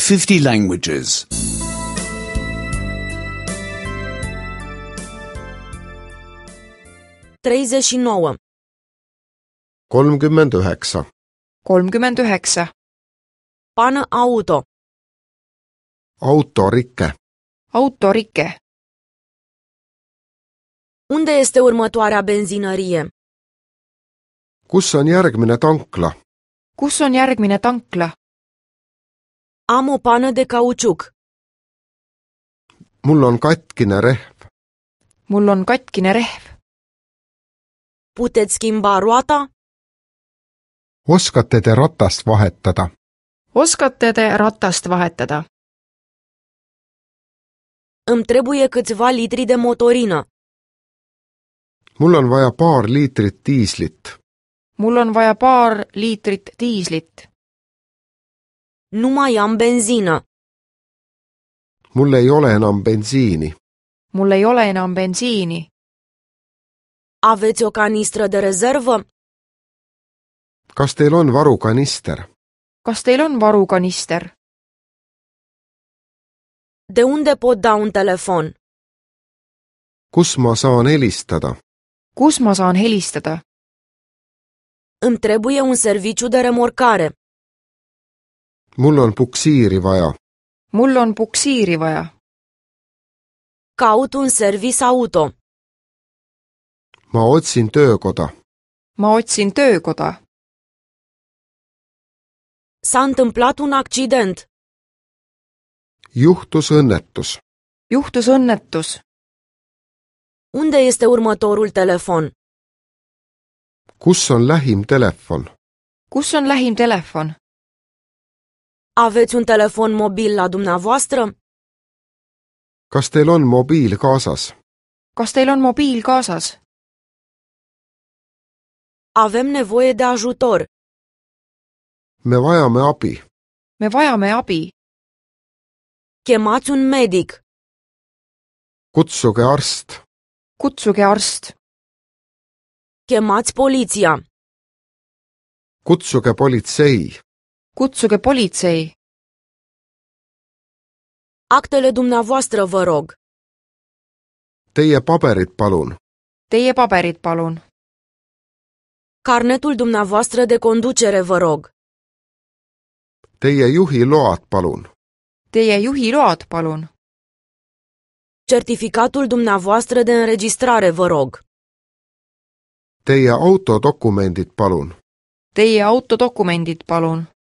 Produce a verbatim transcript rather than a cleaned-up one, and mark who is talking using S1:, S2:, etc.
S1: fifty languages.
S2: treizeci și nouă.
S3: kolmkümmend üheksa,
S4: kolmkümmend üheksa,
S2: Pană auto.
S3: autorike,
S4: autorike,
S2: Unde este următoarea benzinărie?
S3: kus on järgmine tankla?
S4: kus on järgmine tankla?
S2: Am o pană de cauciuc.
S3: mul on katkine rehv,
S4: mul on katkine rehv.
S2: Puteți schimba roata?
S3: oskate te ratast vahetada?
S4: oskate te ratast vahetada?
S2: Îmi trebuie câțiva litri de motorină.
S3: mul on vaja paar liitrit diislit,
S4: mul on vaja paar liitrit diislit.
S2: Nu mai am benzină.
S3: mul ei ole enam bensiini,
S4: mul ei ole enam bensiini.
S2: Aveți o canistră de rezervă?
S3: kas teil on varukanister?
S4: kas teil on varukanister?
S2: De unde pot da un telefon?
S3: kus ma saan helistada?
S4: kus ma saan helistada?
S2: Îmi trebuie un serviciu de remorcare.
S3: mul on puksiiri vaja,
S4: mul on puksiiri vaja.
S2: Caut un servis auto.
S3: ma otsin töökoda,
S4: ma otsin töökoda.
S2: S-a întâmplat un accident.
S3: juhtus õnnetus,
S4: juhtus õnnetus.
S2: Unde este următorul telefon?
S3: kus on lähim telefon?
S4: kus on lähim telefon?
S2: Aveți un telefon mobil la dumneavoastră?
S3: kas teil on mobiil kaasas?
S4: kas teil on mobiil kaasas?
S2: Avem nevoie de ajutor.
S3: me vajame abi,
S4: me vajame abi.
S2: Chemați un medic.
S3: kutsuge arst,
S4: kutsuge arst.
S2: Chemați poliția.
S3: kutsuge politsei,
S4: kutsuge politsei.
S2: Actele dumneavoastră, vă rog.
S3: teie paberid palun,
S4: Teie paberid palun.
S2: Carnetul dumneavoastră de conducere, vă rog.
S3: teie juhi load palun,
S4: Teie juhi load palun.
S2: Certificatul dumneavoastră de înregistrare, vă rog.
S3: teie autodokumendid palun.
S4: Teie autodokumendid palun.